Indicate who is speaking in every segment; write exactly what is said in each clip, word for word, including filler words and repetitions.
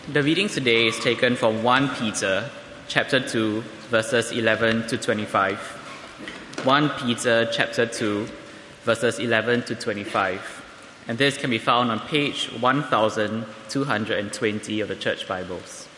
Speaker 1: The reading today is taken from First Peter chapter two, verses eleven to twenty-five. First Peter chapter two, verses eleven to twenty-five. And this can be found on page one thousand two hundred twenty of the Church Bibles.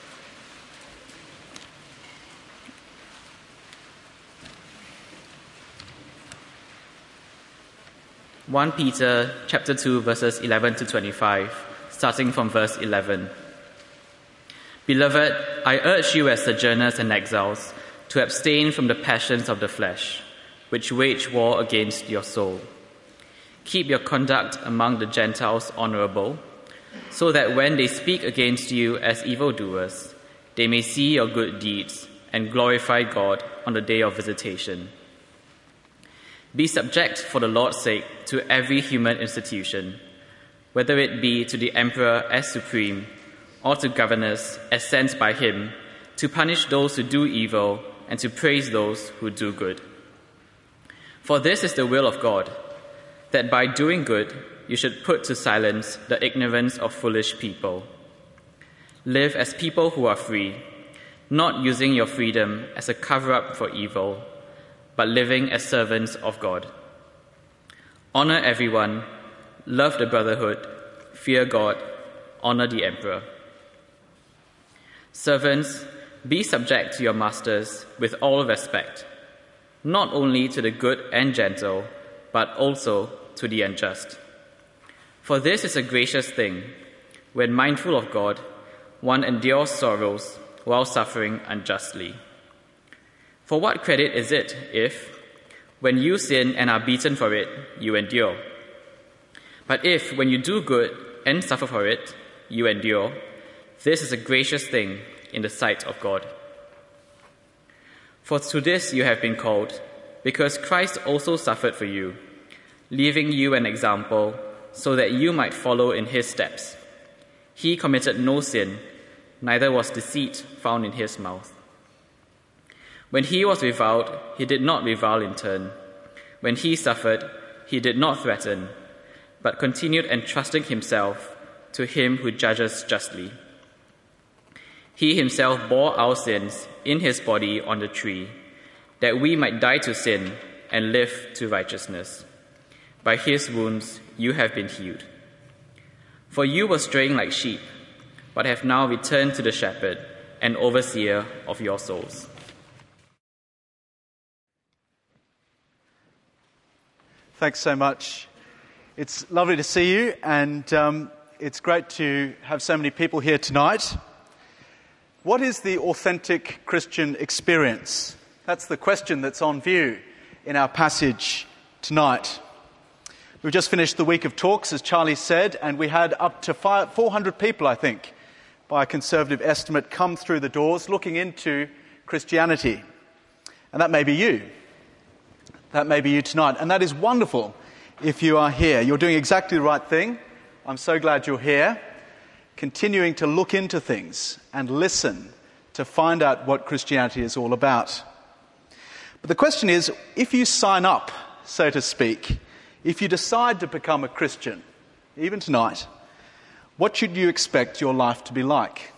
Speaker 1: First Peter chapter two, verses eleven to twenty-five, starting from verse eleven. Beloved, I urge you as sojourners and exiles to abstain from the passions of the flesh, which wage war against your soul. Keep your conduct among the Gentiles honorable, so that when they speak against you as evildoers, they may see your good deeds and glorify God on the day of visitation. Be subject for the Lord's sake to every human institution, whether it be to the emperor as supreme, or to governors as sent by him, to punish those who do evil and to praise those who do good. For this is the will of God, that by doing good you should put to silence the ignorance of foolish people. Live as people who are free, not using your freedom as a cover-up for evil, but living as servants of God. Honor everyone, love the brotherhood, fear God, honor the emperor. Servants, be subject to your masters with all respect, not only to the good and gentle, but also to the unjust. For this is a gracious thing, when mindful of God, one endures sorrows while suffering unjustly. For what credit is it if, when you sin and are beaten for it, you endure? But if, when you do good and suffer for it, you endure, this is a gracious thing in the sight of God. For to this you have been called, because Christ also suffered for you, leaving you an example so that you might follow in his steps. He committed no sin, neither was deceit found in his mouth. When he was reviled, he did not revile in turn. When he suffered, he did not threaten, but continued entrusting himself to him who judges justly. He himself bore our sins in his body on the tree, that we might die to sin and live to righteousness. By his wounds you have been healed. For you were straying like sheep, but have now returned to the shepherd and overseer of your souls.
Speaker 2: Thanks so much. It's lovely to see you, and um, it's great to have so many people here tonight. What is the authentic Christian experience? That's the question that's on view in our passage tonight. We've just finished the week of talks, as Charlie said, and we had up to four hundred people, I think, by a conservative estimate, come through the doors looking into Christianity. And that may be you. That may be you tonight. And that is wonderful if you are here. You're doing exactly the right thing. I'm so glad you're here, continuing to look into things and listen to find out what Christianity is all about. But the question is, if you sign up, so to speak, if you decide to become a Christian, even tonight, what should you expect your life to be like?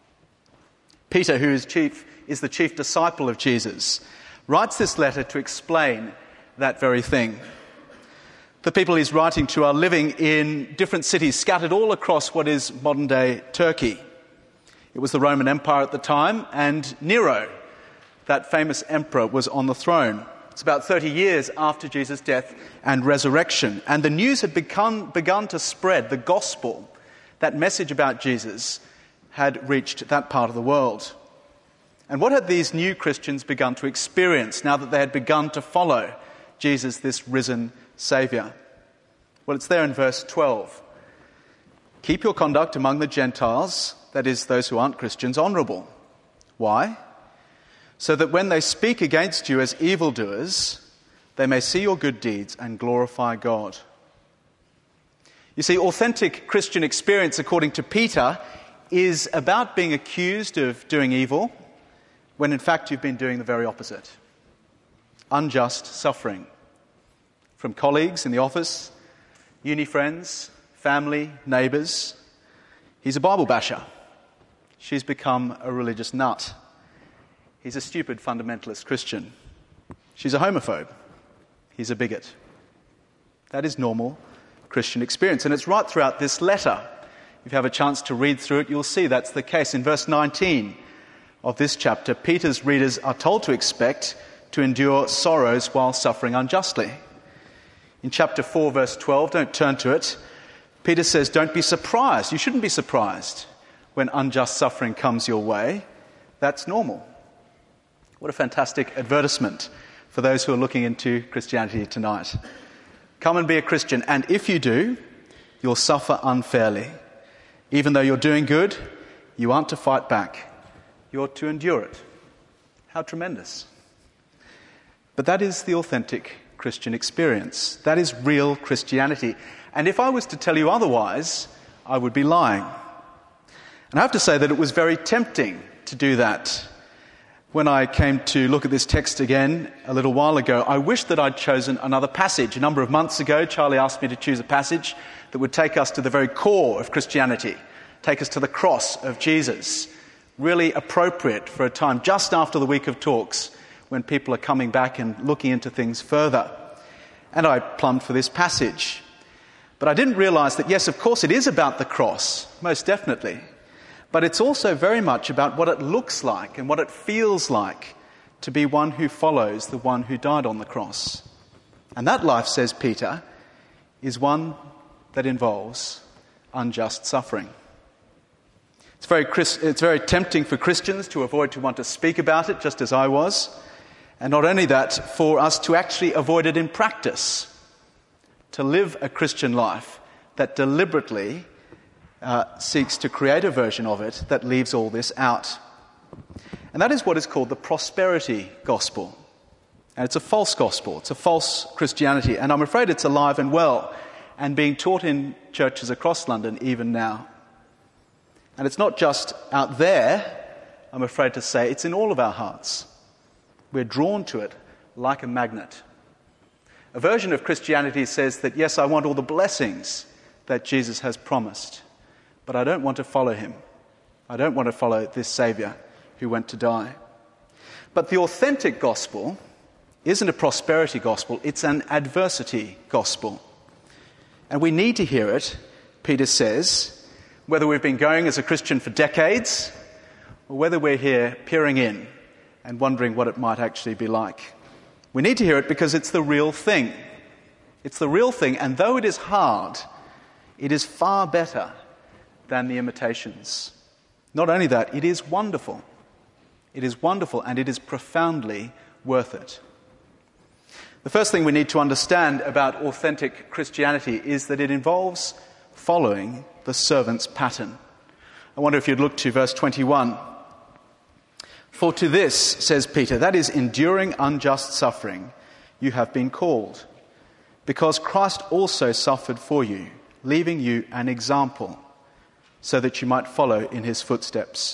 Speaker 2: Peter, who is chief, is the chief disciple of Jesus, writes this letter to explain that very thing. The people he's writing to are living in different cities scattered all across what is modern-day Turkey. It was the Roman Empire at the time, and Nero, that famous emperor, was on the throne. It's about thirty years after Jesus' death and resurrection, and the news had begun, begun to spread. The gospel, that message about Jesus, had reached that part of the world. And what had these new Christians begun to experience now that they had begun to follow Jesus, this risen Saviour? Well, it's there in verse twelve. Keep your conduct among the Gentiles, that is, those who aren't Christians, honourable. Why? So that when they speak against you as evildoers, they may see your good deeds and glorify God. You see, authentic Christian experience, according to Peter, is about being accused of doing evil, when in fact you've been doing the very opposite. Unjust suffering. From colleagues in the office, uni friends, family, neighbours. He's a Bible basher. She's become a religious nut. He's a stupid fundamentalist Christian. She's a homophobe. He's a bigot. That is normal Christian experience. And it's right throughout this letter. If you have a chance to read through it, you'll see that's the case. In verse nineteen of this chapter, Peter's readers are told to expect to endure sorrows while suffering unjustly. In chapter four, verse twelve, don't turn to it, Peter says, don't be surprised. You shouldn't be surprised when unjust suffering comes your way. That's normal. What a fantastic advertisement for those who are looking into Christianity tonight. Come and be a Christian, and if you do, you'll suffer unfairly. Even though you're doing good, you aren't to fight back. You're to endure it. How tremendous. But that is the authentic Christian experience. That is real Christianity. And if I was to tell you otherwise, I would be lying. And I have to say that it was very tempting to do that. When I came to look at this text again a little while ago, I wished that I'd chosen another passage. A number of months ago, Charlie asked me to choose a passage that would take us to the very core of Christianity, take us to the cross of Jesus. Really appropriate for a time just after the week of talks when people are coming back and looking into things further. And I plumbed for this passage. But I didn't realise that, yes, of course it is about the cross, most definitely. But it's also very much about what it looks like and what it feels like to be one who follows the one who died on the cross. And that life, says Peter, is one that involves unjust suffering. It's very, it's very tempting for Christians to avoid to want to speak about it, just as I was. And not only that, for us to actually avoid it in practice, to live a Christian life that deliberately Uh, seeks to create a version of it that leaves all this out. And that is what is called the prosperity gospel. And it's a false gospel. It's a false Christianity. And I'm afraid it's alive and well and being taught in churches across London even now. And it's not just out there, I'm afraid to say, it's in all of our hearts. We're drawn to it like a magnet. A version of Christianity says that, yes, I want all the blessings that Jesus has promised, but I don't want to follow him. I don't want to follow this Saviour who went to die. But the authentic gospel isn't a prosperity gospel, it's an adversity gospel. And we need to hear it, Peter says, whether we've been going as a Christian for decades or whether we're here peering in and wondering what it might actually be like. We need to hear it because it's the real thing. It's the real thing, and though it is hard, it is far better than the imitations. Not only that, it is wonderful. It is wonderful and it is profoundly worth it. The first thing we need to understand about authentic Christianity is that it involves following the servant's pattern. I wonder if you'd look to verse twenty-one. For to this, says Peter, that is enduring unjust suffering, you have been called, because Christ also suffered for you, leaving you an example, so that you might follow in his footsteps.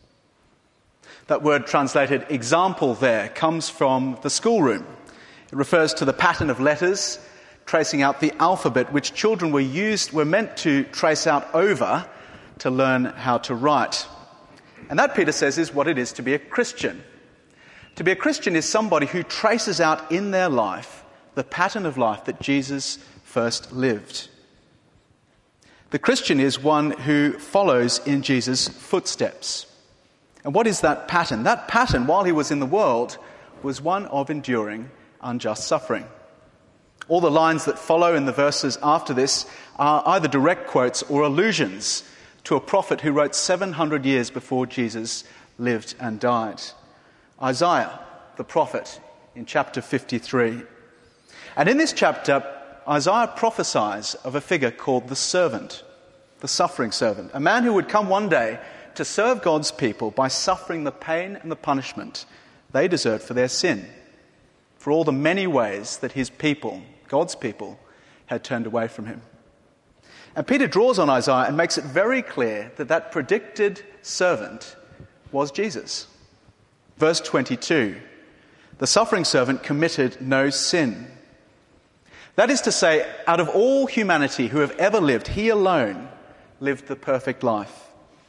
Speaker 2: That word translated example there comes from the schoolroom. It refers to the pattern of letters tracing out the alphabet which children were used, were meant to trace out over to learn how to write. And that, Peter says, is what it is to be a Christian. To be a Christian is somebody who traces out in their life the pattern of life that Jesus first lived. The Christian is one who follows in Jesus' footsteps. And what is that pattern? That pattern, while he was in the world, was one of enduring unjust suffering. All the lines that follow in the verses after this are either direct quotes or allusions to a prophet who wrote seven hundred years before Jesus lived and died. Isaiah, the prophet, in chapter fifty-three. And in this chapter, Isaiah prophesies of a figure called the servant, the suffering servant, a man who would come one day to serve God's people by suffering the pain and the punishment they deserved for their sin, for all the many ways that his people, God's people, had turned away from him. And Peter draws on Isaiah and makes it very clear that that predicted servant was Jesus. Verse twenty-two, the suffering servant committed no sin. That is to say, out of all humanity who have ever lived, he alone lived the perfect life.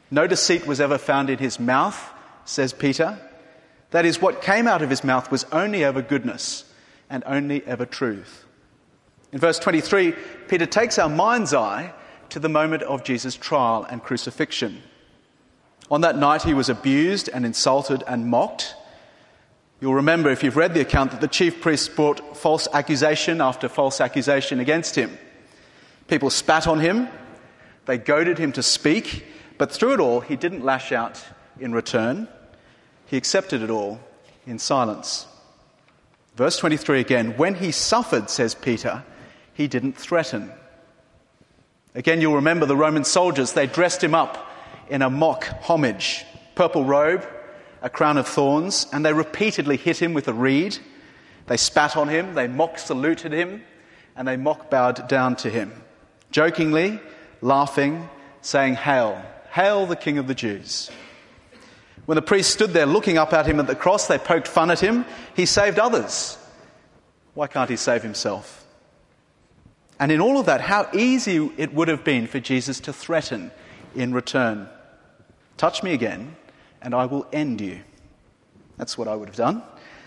Speaker 2: No deceit was ever found in his mouth, says Peter. That is, what came out of his mouth was only ever goodness and only ever truth. In verse twenty-three, Peter takes our mind's eye to the moment of Jesus' trial and crucifixion. On that night he was abused and insulted and mocked. You'll remember, if you've read the account, that the chief priests brought false accusation after false accusation against him. People spat on him, they goaded him to speak, but through it all he didn't lash out in return. He accepted it all in silence. Verse twenty-three again, when he suffered, says Peter, he didn't threaten. Again, you'll remember the Roman soldiers, they dressed him up in a mock homage, purple robe, a crown of thorns, and they repeatedly hit him with a reed. They spat on him, they mock saluted him, and they mock bowed down to him, jokingly, laughing, saying, "Hail, hail the King of the Jews." When the priests stood there looking up at him at the cross, they poked fun at him. He saved others. Why can't he save himself? And in all of that, how easy it would have been for Jesus to threaten in return. Touch me again, and I will end you. That's what I would have done.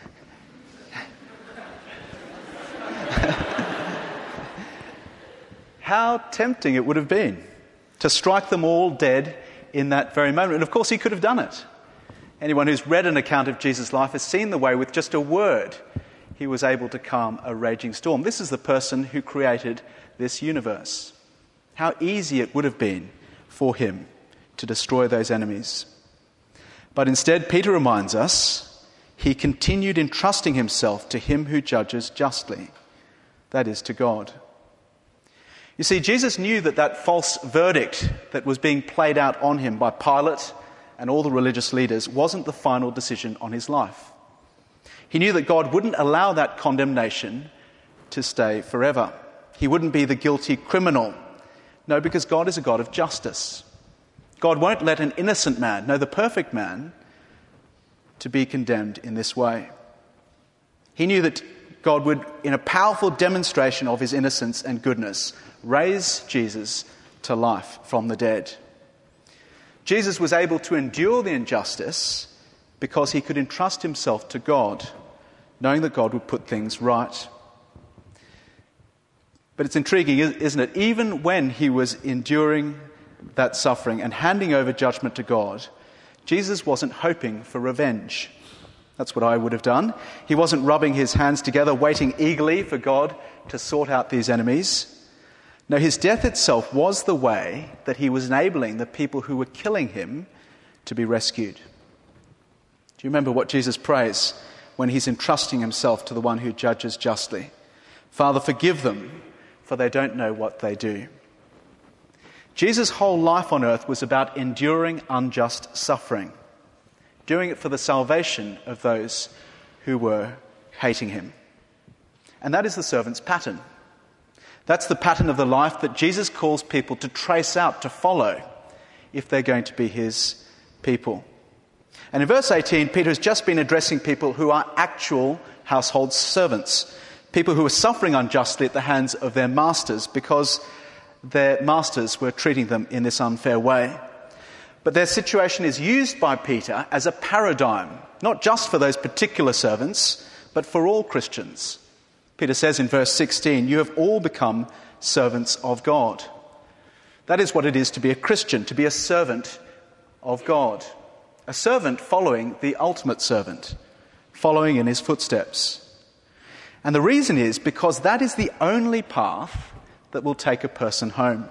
Speaker 2: How tempting it would have been to strike them all dead in that very moment. And of course, he could have done it. Anyone who's read an account of Jesus' life has seen the way with just a word he was able to calm a raging storm. This is the person who created this universe. How easy it would have been for him to destroy those enemies. But instead, Peter reminds us, he continued entrusting himself to him who judges justly, that is, to God. You see, Jesus knew that that false verdict that was being played out on him by Pilate and all the religious leaders wasn't the final decision on his life. He knew that God wouldn't allow that condemnation to stay forever. He wouldn't be the guilty criminal. No, because God is a God of justice. God won't let an innocent man, no, the perfect man, to be condemned in this way. He knew that God would, in a powerful demonstration of his innocence and goodness, raise Jesus to life from the dead. Jesus was able to endure the injustice because he could entrust himself to God, knowing that God would put things right. But it's intriguing, isn't it? Even when he was enduring that suffering and handing over judgment to God, Jesus wasn't hoping for revenge. That's what I would have done. He wasn't rubbing his hands together, waiting eagerly for God to sort out these enemies. No, his death itself was the way that he was enabling the people who were killing him to be rescued. Do you remember what Jesus prays when he's entrusting himself to the one who judges justly? Father, forgive them, for they don't know what they do. Jesus' whole life on earth was about enduring unjust suffering, doing it for the salvation of those who were hating him. And that is the servant's pattern. That's the pattern of the life that Jesus calls people to trace out, to follow, if they're going to be his people. And in verse eighteen, Peter has just been addressing people who are actual household servants, people who are suffering unjustly at the hands of their masters because their masters were treating them in this unfair way. But their situation is used by Peter as a paradigm, not just for those particular servants, but for all Christians. Peter says in verse sixteen, "You have all become servants of God." That is what it is to be a Christian, to be a servant of God. A servant following the ultimate servant, following in his footsteps. And the reason is because that is the only path that will take a person home.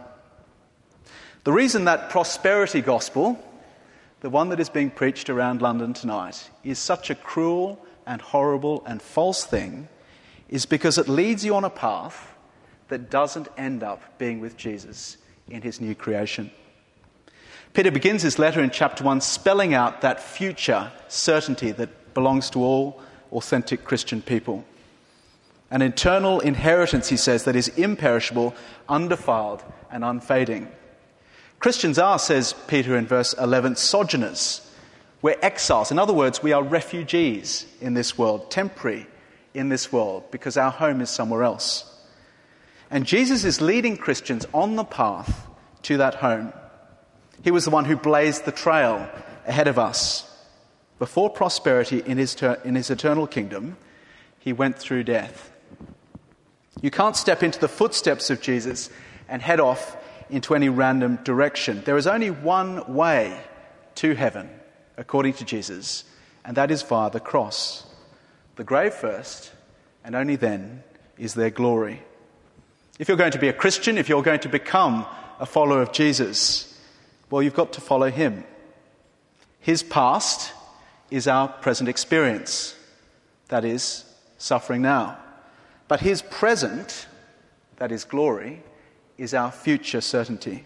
Speaker 2: The reason that prosperity gospel, the one that is being preached around London tonight, is such a cruel and horrible and false thing is because it leads you on a path that doesn't end up being with Jesus in his new creation. Peter begins his letter in chapter one spelling out that future certainty that belongs to all authentic Christian people. An eternal inheritance, he says, that is imperishable, undefiled, and unfading. Christians are, says Peter in verse eleven, sojourners. We're exiles. In other words, we are refugees in this world, temporary in this world, because our home is somewhere else. And Jesus is leading Christians on the path to that home. He was the one who blazed the trail ahead of us. Before prosperity in his, ter- in his eternal kingdom, he went through death. You can't step into the footsteps of Jesus and head off into any random direction. There is only one way to heaven, according to Jesus, and that is via the cross. The grave first, and only then is there glory. If you're going to be a Christian, if you're going to become a follower of Jesus, well, you've got to follow him. His past is our present experience, that is, suffering now. But his present, that is glory, is our future certainty.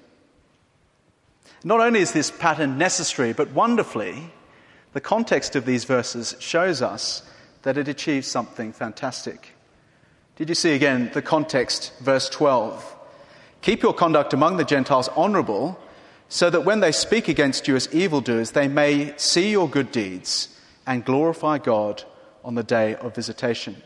Speaker 2: Not only is this pattern necessary, but wonderfully, the context of these verses shows us that it achieves something fantastic. Did you see again the context, verse twelve? Keep your conduct among the Gentiles honourable, so that when they speak against you as evildoers, they may see your good deeds and glorify God on the day of visitation.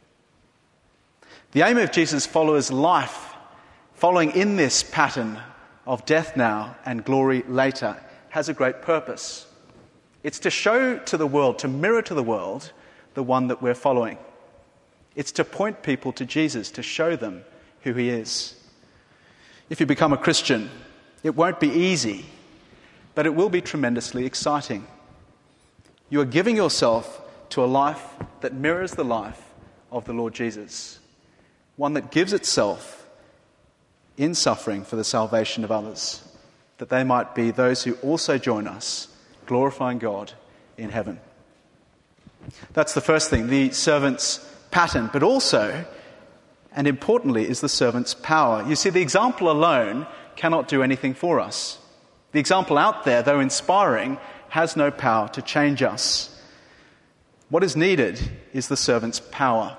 Speaker 2: The aim of Jesus' followers' life, following in this pattern of death now and glory later, has a great purpose. It's to show to the world, to mirror to the world, the one that we're following. It's to point people to Jesus, to show them who he is. If you become a Christian, it won't be easy, but it will be tremendously exciting. You are giving yourself to a life that mirrors the life of the Lord Jesus, one that gives itself in suffering for the salvation of others, that they might be those who also join us, glorifying God in heaven. That's the first thing, the servant's pattern, but also, and importantly, is the servant's power. You see, the example alone cannot do anything for us. The example out there, though inspiring, has no power to change us. What is needed is the servant's power.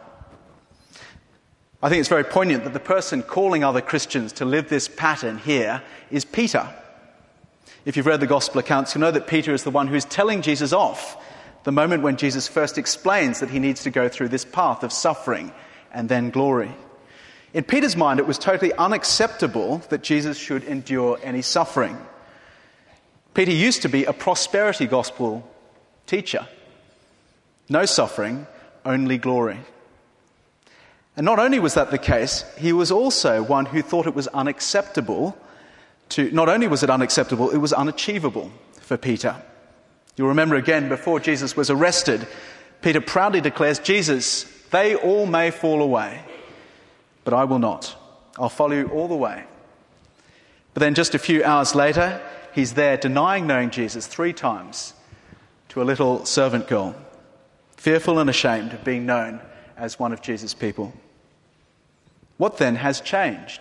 Speaker 2: I think it's very poignant that the person calling other Christians to live this pattern here is Peter. If you've read the gospel accounts, you'll know that Peter is the one who's telling Jesus off the moment when Jesus first explains that he needs to go through this path of suffering and then glory. In Peter's mind, it was totally unacceptable that Jesus should endure any suffering. Peter used to be a prosperity gospel teacher. No suffering, only glory. And not only was that the case, he was also one who thought it was unacceptable to, not only was it unacceptable, it was unachievable for Peter. You'll remember again, before Jesus was arrested, Peter proudly declares, Jesus, they all may fall away, but I will not. I'll follow you all the way. But then just a few hours later, he's there denying knowing Jesus three times to a little servant girl, fearful and ashamed of being known as one of Jesus' people. What then has changed?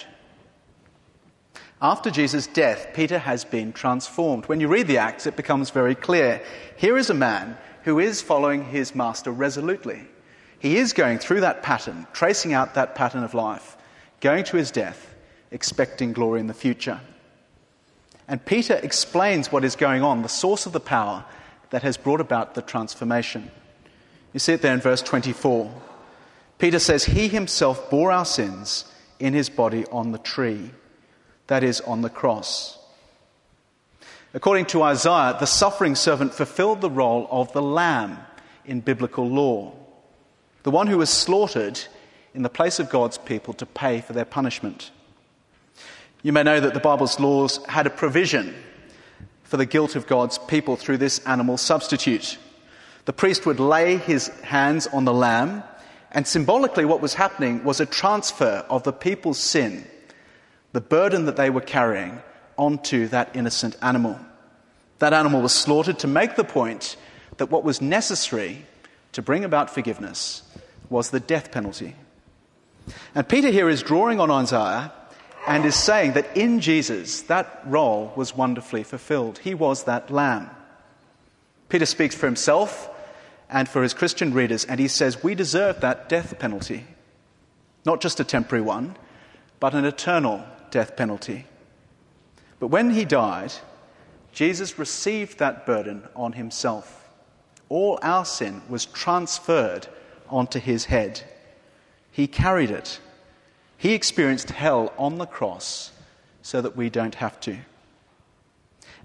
Speaker 2: After Jesus' death, Peter has been transformed. When you read the Acts, it becomes very clear. Here is a man who is following his master resolutely. He is going through that pattern, tracing out that pattern of life, going to his death, expecting glory in the future. And Peter explains what is going on, the source of the power that has brought about the transformation. You see it there in verse twenty-four. Peter says, he himself bore our sins in his body on the tree, that is, on the cross. According to Isaiah, the suffering servant fulfilled the role of the lamb in biblical law, the one who was slaughtered in the place of God's people to pay for their punishment. You may know that the Bible's laws had a provision for the guilt of God's people through this animal substitute. The priest would lay his hands on the lamb, and symbolically what was happening was a transfer of the people's sin, the burden that they were carrying, onto that innocent animal. That animal was slaughtered to make the point that what was necessary to bring about forgiveness was the death penalty. And Peter here is drawing on Isaiah and is saying that in Jesus, that role was wonderfully fulfilled. He was that lamb. Peter speaks for himself and for his Christian readers, and he says, we deserve that death penalty. Not just a temporary one, but an eternal death penalty. But when he died, Jesus received that burden on himself. All our sin was transferred onto his head. He carried it. He experienced hell on the cross so that we don't have to.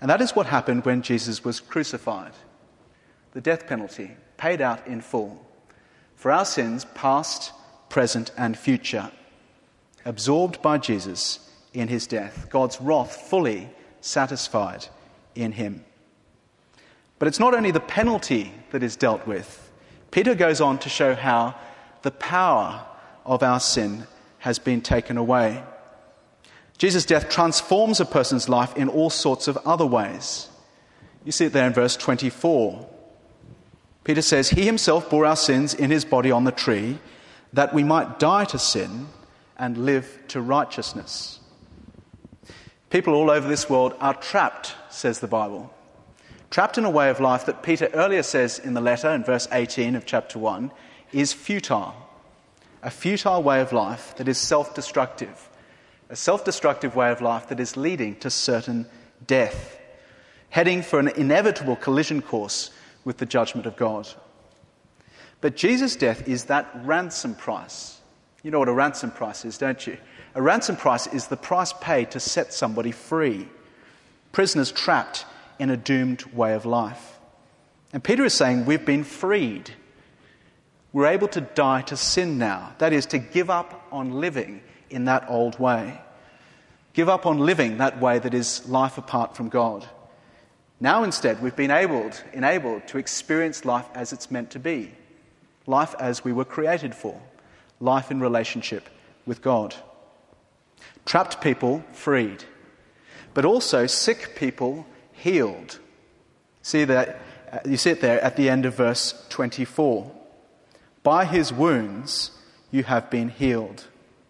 Speaker 2: And that is what happened when Jesus was crucified. The death penalty paid out in full for our sins, past, present, and future, absorbed by Jesus in his death. God's wrath fully satisfied in him. But it's not only the penalty that is dealt with. Peter goes on to show how the power of our sin has been taken away. Jesus' death transforms a person's life in all sorts of other ways. You see it there in verse twenty-four. Peter says, "He himself bore our sins in his body on the tree, that we might die to sin and live to righteousness." People all over this world are trapped, says the Bible. Trapped in a way of life that Peter earlier says in the letter, in verse eighteen of chapter one, is futile. A futile way of life that is self-destructive. A self-destructive way of life that is leading to certain death, heading for an inevitable collision course with the judgment of God. But Jesus' death is that ransom price. You know what a ransom price is, don't you? A ransom price is the price paid to set somebody free. Prisoners trapped in a doomed way of life. And Peter is saying we've been freed. We're able to die to sin now. That is, to give up on living in that old way. Give up on living that way that is life apart from God. Now instead we've been able, enabled to experience life as it's meant to be. Life as we were created for. Life in relationship with God. Trapped people freed. But also sick people healed. See that, you see it there at the end of verse twenty-four. By his wounds you have been healed.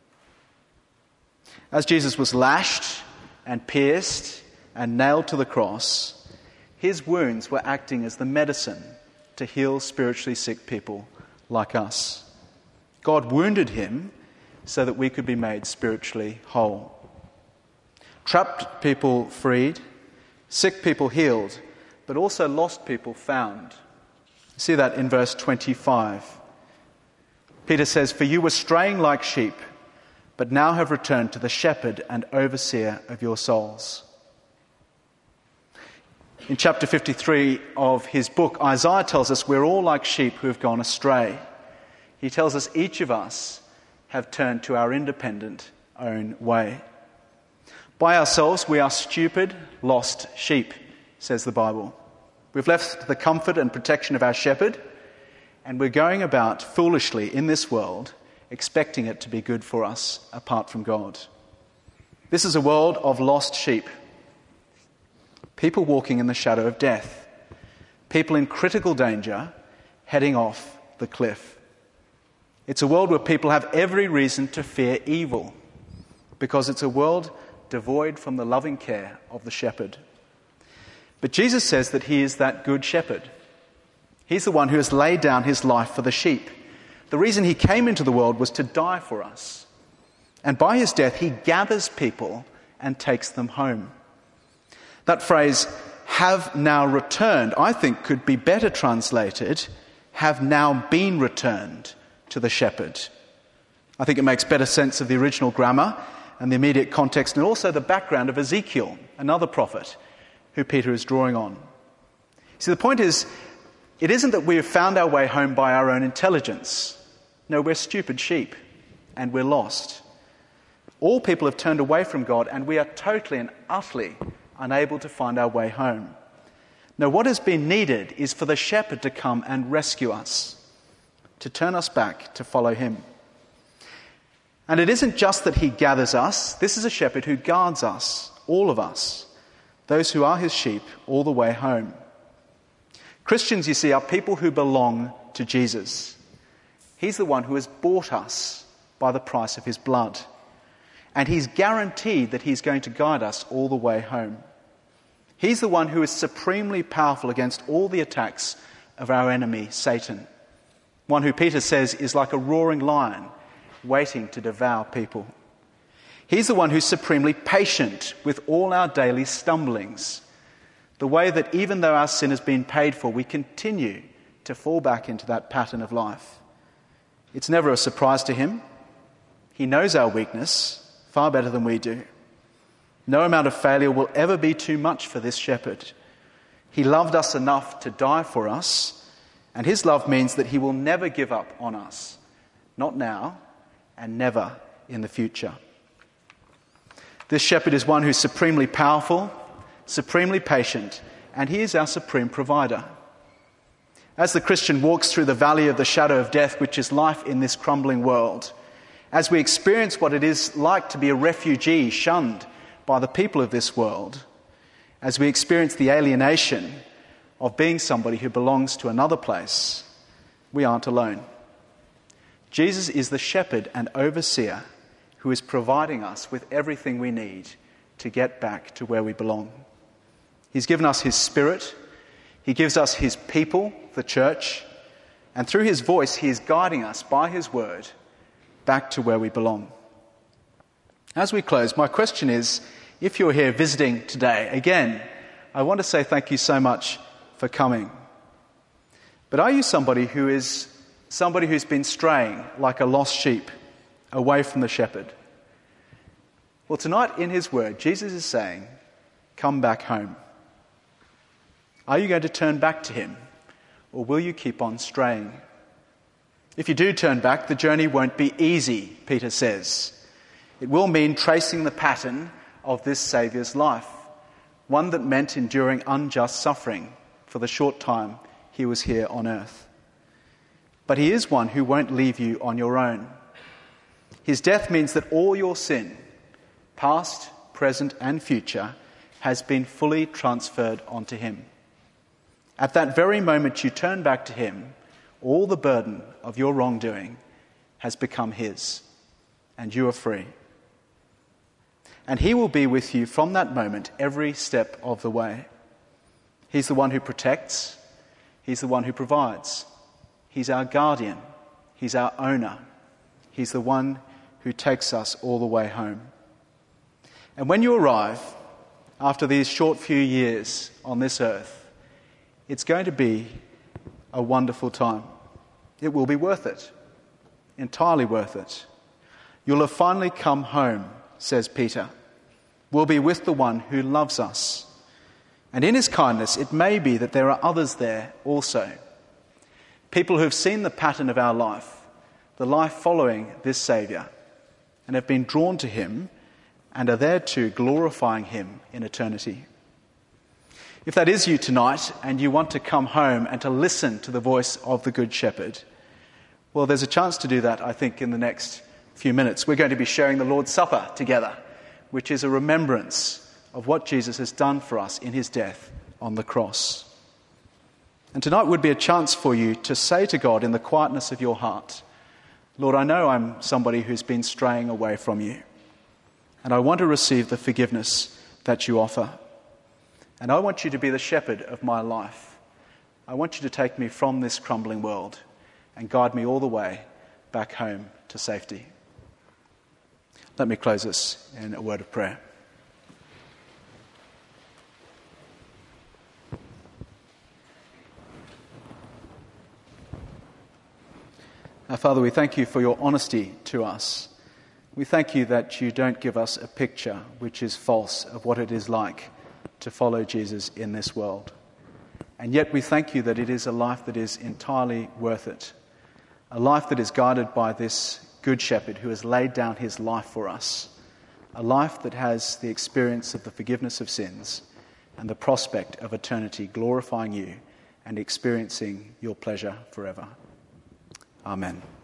Speaker 2: As Jesus was lashed and pierced and nailed to the cross, his wounds were acting as the medicine to heal spiritually sick people like us. God wounded him so that we could be made spiritually whole. Trapped people freed, sick people healed, but also lost people found. See that in verse twenty-five. Peter says, "For you were straying like sheep, but now have returned to the shepherd and overseer of your souls." In chapter fifty-three of his book, Isaiah tells us we're all like sheep who have gone astray. He tells us each of us have turned to our independent own way. By ourselves, we are stupid, lost sheep, says the Bible. We've left the comfort and protection of our shepherd, and we're going about foolishly in this world, expecting it to be good for us apart from God. This is a world of lost sheep. People walking in the shadow of death. People in critical danger, heading off the cliff. It's a world where people have every reason to fear evil, because it's a world devoid from the loving care of the shepherd. But Jesus says that he is that good shepherd. He's the one who has laid down his life for the sheep. The reason he came into the world was to die for us. And by his death, he gathers people and takes them home. That phrase, "have now returned," I think could be better translated, "have now been returned to the shepherd." I think it makes better sense of the original grammar and the immediate context, and also the background of Ezekiel, another prophet who Peter is drawing on. See, the point is, it isn't that we have found our way home by our own intelligence. No, we're stupid sheep, and we're lost. All people have turned away from God, and we are totally and utterly unable to find our way home. No, what has been needed is for the shepherd to come and rescue us, to turn us back to follow him. And it isn't just that he gathers us. This is a shepherd who guards us, all of us, those who are his sheep, all the way home. Christians, you see, are people who belong to Jesus. He's the one who has bought us by the price of his blood. And he's guaranteed that he's going to guide us all the way home. He's the one who is supremely powerful against all the attacks of our enemy, Satan. One who Peter says is like a roaring lion waiting to devour people. He's the one who's supremely patient with all our daily stumblings. The way that even though our sin has been paid for, we continue to fall back into that pattern of life. It's never a surprise to him. He knows our weakness far better than we do. No amount of failure will ever be too much for this shepherd. He loved us enough to die for us, and his love means that he will never give up on us. Not now, and never in the future. This shepherd is one who's supremely powerful, supremely patient, and he is our supreme provider. As the Christian walks through the valley of the shadow of death, which is life in this crumbling world, as we experience what it is like to be a refugee shunned by the people of this world, as we experience the alienation of being somebody who belongs to another place, we aren't alone. Jesus is the shepherd and overseer who is providing us with everything we need to get back to where we belong. He's given us his Spirit, he gives us his people, the church, and through his voice he is guiding us by his word back to where we belong. As we close, my question is, if you're here visiting today, again, I want to say thank you so much for coming. But are you somebody who is somebody who's been straying like a lost sheep away from the shepherd? Well, tonight in his word, Jesus is saying, come back home. Are you going to turn back to him, or will you keep on straying? If you do turn back, the journey won't be easy, Peter says. It will mean tracing the pattern of this Saviour's life, one that meant enduring unjust suffering for the short time he was here on earth. But he is one who won't leave you on your own. His death means that all your sin, past, present, and future, has been fully transferred onto him. At that very moment you turn back to him, all the burden of your wrongdoing has become his, and you are free. And he will be with you from that moment every step of the way. He's the one who protects. He's the one who provides. He's our guardian. He's our owner. He's the one who takes us all the way home. And when you arrive, after these short few years on this earth, it's going to be a wonderful time. It will be worth it. Entirely worth it. You'll have finally come home, says Peter. We'll be with the one who loves us. And in his kindness, it may be that there are others there also. People who have seen the pattern of our life, the life following this Saviour, and have been drawn to him and are there too, glorifying him in eternity. If that is you tonight and you want to come home and to listen to the voice of the Good Shepherd, well, there's a chance to do that, I think, in the next few minutes. We're going to be sharing the Lord's Supper together, which is a remembrance of what Jesus has done for us in his death on the cross. And tonight would be a chance for you to say to God in the quietness of your heart, Lord, I know I'm somebody who's been straying away from you, and I want to receive the forgiveness that you offer. And I want you to be the shepherd of my life. I want you to take me from this crumbling world and guide me all the way back home to safety. Let me close this in a word of prayer. Our Father, we thank you for your honesty to us. We thank you that you don't give us a picture which is false of what it is like to follow Jesus in this world. And yet we thank you that it is a life that is entirely worth it. A life that is guided by this Good Shepherd who has laid down his life for us. A life that has the experience of the forgiveness of sins and the prospect of eternity glorifying you and experiencing your pleasure forever. Amen.